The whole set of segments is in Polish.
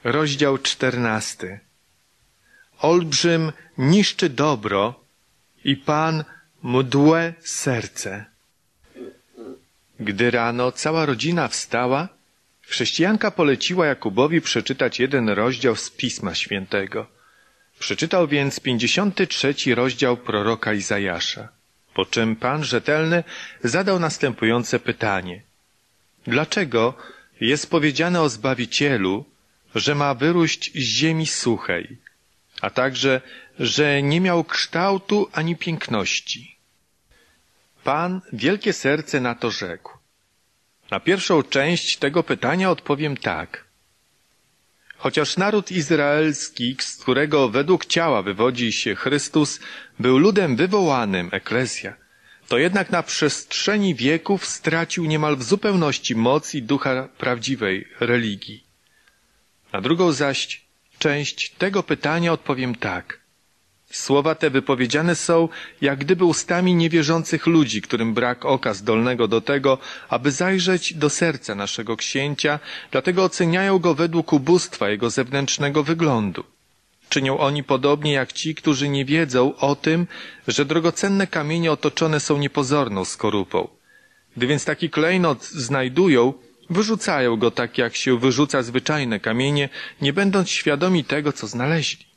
Rozdział 14. Olbrzym niszczy dobro i Pan mdłe serce. Gdy rano cała rodzina wstała, chrześcijanka poleciła Jakubowi przeczytać jeden rozdział z Pisma Świętego. Przeczytał więc 53 rozdział proroka Izajasza, po czym Pan rzetelny zadał następujące pytanie. Dlaczego jest powiedziane o Zbawicielu, że ma wyróść z ziemi suchej, a także, że nie miał kształtu ani piękności? Pan wielkie serce na to rzekł. Na pierwszą część tego pytania odpowiem tak. Chociaż naród izraelski, z którego według ciała wywodzi się Chrystus, był ludem wywołanym, eklezja, to jednak na przestrzeni wieków stracił niemal w zupełności moc i ducha prawdziwej religii. Na drugą zaś część tego pytania odpowiem tak. Słowa te wypowiedziane są jak gdyby ustami niewierzących ludzi, którym brak oka zdolnego do tego, aby zajrzeć do serca naszego księcia, dlatego oceniają go według ubóstwa jego zewnętrznego wyglądu. Czynią oni podobnie jak ci, którzy nie wiedzą o tym, że drogocenne kamienie otoczone są niepozorną skorupą. Gdy więc taki klejnot znajdują, wyrzucają go tak, jak się wyrzuca zwyczajne kamienie, nie będąc świadomi tego, co znaleźli.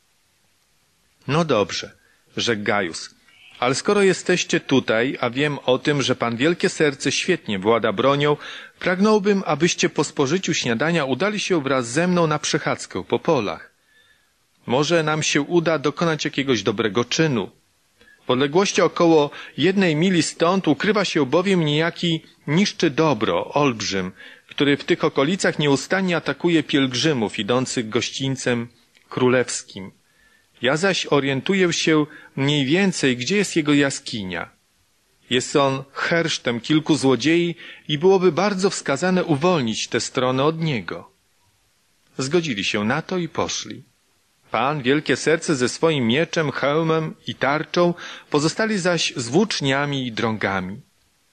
No dobrze, rzekł Gajus, ale skoro jesteście tutaj, a wiem o tym, że Pan wielkie serce świetnie włada bronią, pragnąłbym, abyście po spożyciu śniadania udali się wraz ze mną na przechadzkę po polach. Może nam się uda dokonać jakiegoś dobrego czynu. W odległości około 1 mili stąd ukrywa się bowiem niejaki niszczy dobro, olbrzym, który w tych okolicach nieustannie atakuje pielgrzymów idących gościńcem królewskim. Ja zaś orientuję się mniej więcej, gdzie jest jego jaskinia. Jest on hersztem kilku złodziei i byłoby bardzo wskazane uwolnić tę stronę od niego. Zgodzili się na to i poszli. Pan, wielkie serce ze swoim mieczem, hełmem i tarczą, pozostali zaś z włóczniami i drągami.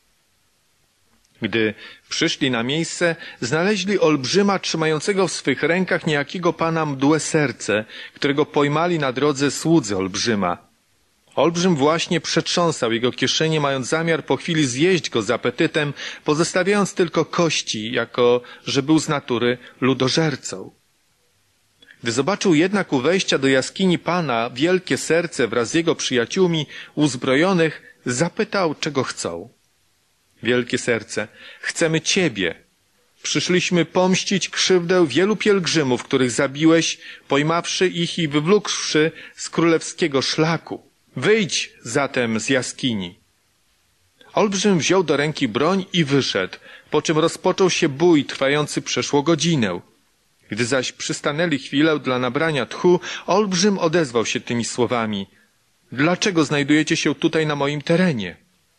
Gdy przyszli na miejsce, znaleźli olbrzyma trzymającego w swych rękach niejakiego pana mdłe serce, którego pojmali na drodze słudzy olbrzyma. Olbrzym właśnie przetrząsał jego kieszenie, mając zamiar po chwili zjeść go z apetytem, pozostawiając tylko kości, jako że był z natury ludożercą. Gdy zobaczył jednak u wejścia do jaskini pana wielkie serce wraz z jego przyjaciółmi uzbrojonych, zapytał, czego chcą. Wielkie serce, chcemy Ciebie. Przyszliśmy pomścić krzywdę wielu pielgrzymów, których zabiłeś, pojmawszy ich i wywlókłszy z królewskiego szlaku. Wyjdź zatem z jaskini. Olbrzym wziął do ręki broń i wyszedł, po czym rozpoczął się bój trwający przeszło godzinę. Gdy zaś przystanęli chwilę dla nabrania tchu, olbrzym odezwał się tymi słowami. Dlaczego znajdujecie się tutaj na moim terenie?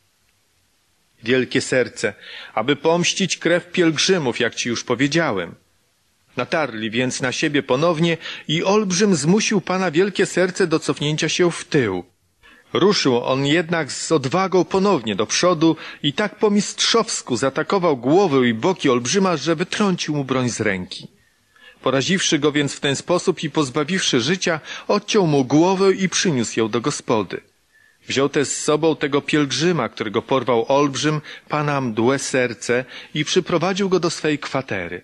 Wielkie serce, aby pomścić krew pielgrzymów, jak ci już powiedziałem. Natarli więc na siebie ponownie i olbrzym zmusił pana wielkie serce do cofnięcia się w tył. Ruszył on jednak z odwagą ponownie do przodu i tak po mistrzowsku zaatakował głowę i boki olbrzyma, że wytrącił mu broń z ręki. Poraziwszy go więc w ten sposób i pozbawiwszy życia, odciął mu głowę i przyniósł ją do gospody. Wziął też z sobą tego pielgrzyma, którego porwał olbrzym, pana mdłe serce i przyprowadził go do swej kwatery.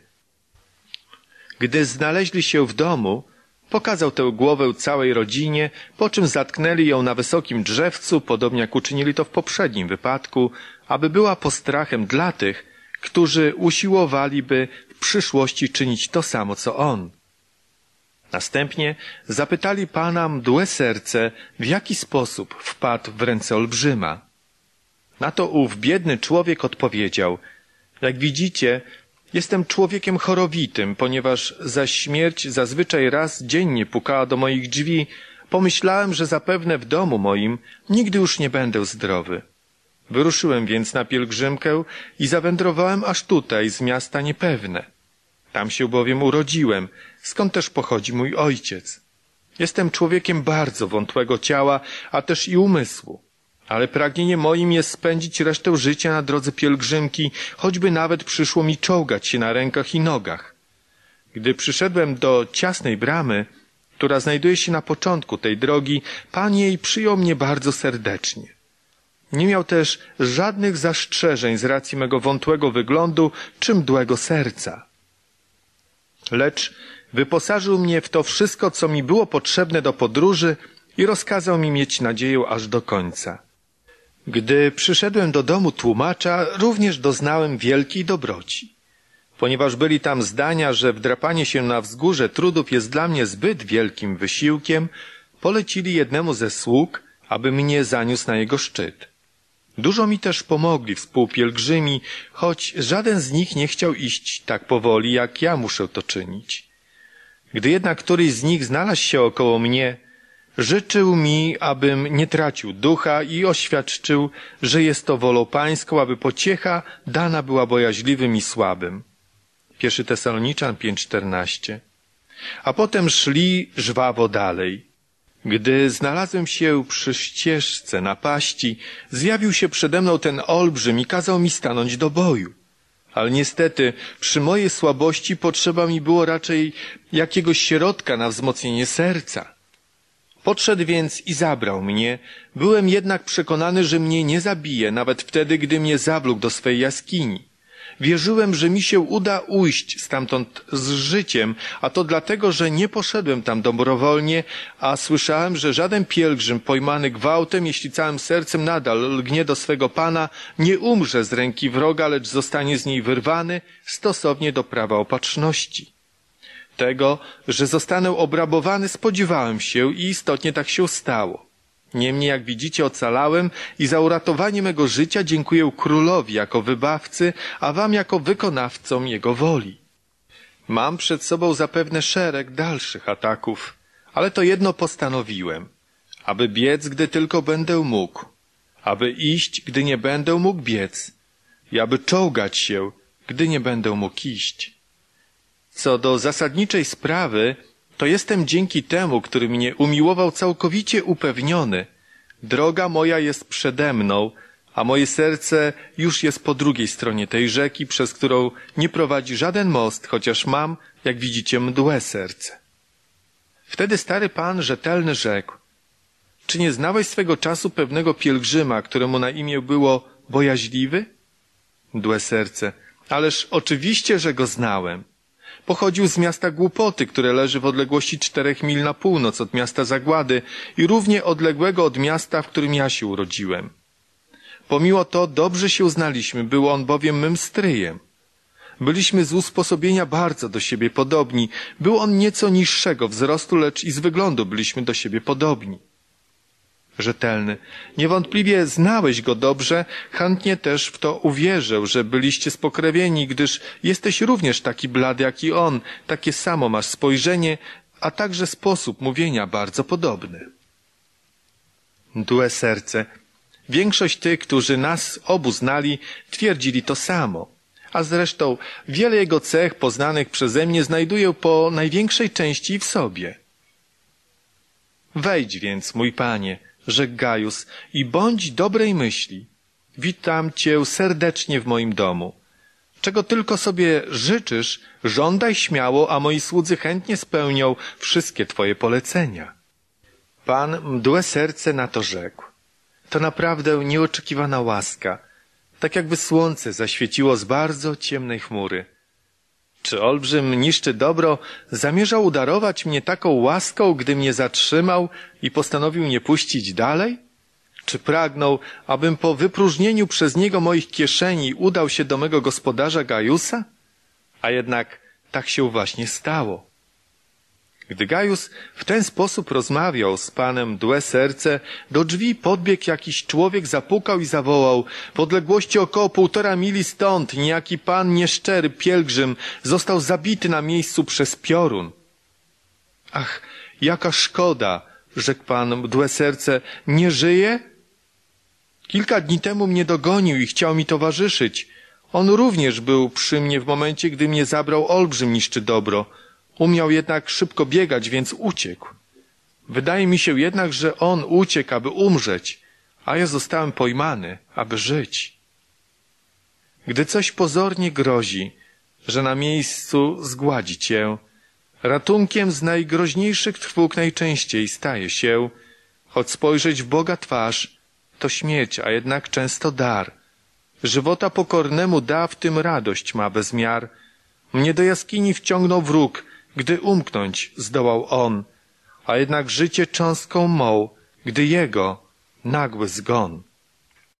Gdy znaleźli się w domu, pokazał tę głowę całej rodzinie, po czym zatknęli ją na wysokim drzewcu, podobnie jak uczynili to w poprzednim wypadku, aby była postrachem dla tych, którzy usiłowaliby w przyszłości czynić to samo, co on. Następnie zapytali pana mdłe serce, w jaki sposób wpadł w ręce olbrzyma. Na to ów biedny człowiek odpowiedział, jak widzicie, jestem człowiekiem chorowitym, ponieważ zaś śmierć zazwyczaj raz dziennie pukała do moich drzwi, pomyślałem, że zapewne w domu moim nigdy już nie będę zdrowy. Wyruszyłem więc na pielgrzymkę i zawędrowałem aż tutaj, z miasta niepewne. Tam się bowiem urodziłem, skąd też pochodzi mój ojciec. Jestem człowiekiem bardzo wątłego ciała, a też i umysłu. Ale pragnieniem moim jest spędzić resztę życia na drodze pielgrzymki, choćby nawet przyszło mi czołgać się na rękach i nogach. Gdy przyszedłem do ciasnej bramy, która znajduje się na początku tej drogi, Pan jej przyjął mnie bardzo serdecznie. Nie miał też żadnych zastrzeżeń z racji mego wątłego wyglądu czy mdłego serca. Lecz wyposażył mnie w to wszystko, co mi było potrzebne do podróży i rozkazał mi mieć nadzieję aż do końca. Gdy przyszedłem do domu tłumacza, również doznałem wielkiej dobroci. Ponieważ byli tam zdania, że wdrapanie się na wzgórze trudów jest dla mnie zbyt wielkim wysiłkiem, polecili jednemu ze sług, aby mnie zaniósł na jego szczyt. Dużo mi też pomogli współpielgrzymi, choć żaden z nich nie chciał iść tak powoli, jak ja muszę to czynić. Gdy jednak któryś z nich znalazł się około mnie, życzył mi, abym nie tracił ducha i oświadczył, że jest to wolą pańską, aby pociecha dana była bojaźliwym i słabym. 1 Tesaloniczan 5:14. A potem szli żwawo dalej. Gdy znalazłem się przy ścieżce napaści, zjawił się przede mną ten olbrzym i kazał mi stanąć do boju. Ale niestety przy mojej słabości potrzeba mi było raczej jakiegoś środka na wzmocnienie serca. Podszedł więc i zabrał mnie. Byłem jednak przekonany, że mnie nie zabije, nawet wtedy, gdy mnie zawlókł do swej jaskini. Wierzyłem, że mi się uda ujść stamtąd z życiem, a to dlatego, że nie poszedłem tam dobrowolnie, a słyszałem, że żaden pielgrzym pojmany gwałtem, jeśli całym sercem nadal lgnie do swego Pana, nie umrze z ręki wroga, lecz zostanie z niej wyrwany stosownie do prawa opatrzności. Tego, że zostanę obrabowany, spodziewałem się i istotnie tak się stało. Niemniej, jak widzicie, ocalałem i za uratowanie mego życia dziękuję królowi jako wybawcy, a wam jako wykonawcom jego woli. Mam przed sobą zapewne szereg dalszych ataków, ale to jedno postanowiłem, aby biec, gdy tylko będę mógł, aby iść, gdy nie będę mógł biec i aby czołgać się, gdy nie będę mógł iść. Co do zasadniczej sprawy, to jestem dzięki temu, który mnie umiłował, całkowicie upewniony. Droga moja jest przede mną, a moje serce już jest po drugiej stronie tej rzeki, przez którą nie prowadzi żaden most, chociaż mam, jak widzicie, mdłe serce. Wtedy stary Pan rzetelny rzekł: czy nie znałeś swego czasu pewnego pielgrzyma, któremu na imię było Bojaźliwy? Mdłe serce: ależ oczywiście, że go znałem. Pochodził z miasta Głupoty, które leży w odległości 4 mil na północ od miasta Zagłady i równie odległego od miasta, w którym ja się urodziłem. Pomimo to dobrze się znaliśmy, był on bowiem mym stryjem. Byliśmy z usposobienia bardzo do siebie podobni. Był on nieco niższego wzrostu, lecz i z wyglądu byliśmy do siebie podobni. Rzetelny: niewątpliwie znałeś go dobrze, chętnie też w to uwierzę, że byliście spokrewnieni, gdyż jesteś również taki blady jak i on, takie samo masz spojrzenie, a także sposób mówienia bardzo podobny. Mdłe serce: większość tych, którzy nas obu znali, twierdzili to samo, a zresztą wiele jego cech poznanych przeze mnie znajduję po największej części w sobie. Wejdź więc, mój Panie, rzekł Gajus, i bądź dobrej myśli. Witam cię serdecznie w moim domu. Czego tylko sobie życzysz, żądaj śmiało, a moi słudzy chętnie spełnią wszystkie twoje polecenia. Pan mdłe serce na to rzekł: to naprawdę nieoczekiwana łaska, tak jakby słońce zaświeciło z bardzo ciemnej chmury. Czy olbrzym niszczy dobro zamierzał udarować mnie taką łaską, gdy mnie zatrzymał i postanowił nie puścić dalej? Czy pragnął, abym po wypróżnieniu przez niego moich kieszeni udał się do mego gospodarza Gajusa? A jednak tak się właśnie stało. Gdy Gajus w ten sposób rozmawiał z panem mdłe serce, do drzwi podbiegł jakiś człowiek, zapukał i zawołał: w odległości około 1,5 mili stąd niejaki pan nieszczery pielgrzym został zabity na miejscu przez piorun. Ach, jaka szkoda, rzekł pan mdłe serce, nie żyje? Kilka dni temu mnie dogonił i chciał mi towarzyszyć. On również był przy mnie w momencie, gdy mnie zabrał olbrzym niszczy dobro. Umiał jednak szybko biegać, więc uciekł. Wydaje mi się jednak, że on uciekł, aby umrzeć, a ja zostałem pojmany, aby żyć. Gdy coś pozornie grozi, że na miejscu zgładzi cię. Ratunkiem z najgroźniejszych trwóg najczęściej staje się, choć spojrzeć w Boga twarz to śmierć, a jednak często dar. Żywota pokornemu da, w tym radość ma bez miar. Mnie do jaskini wciągnął wróg, gdy umknąć zdołał on, a jednak życie cząstką mą, gdy jego nagły zgon.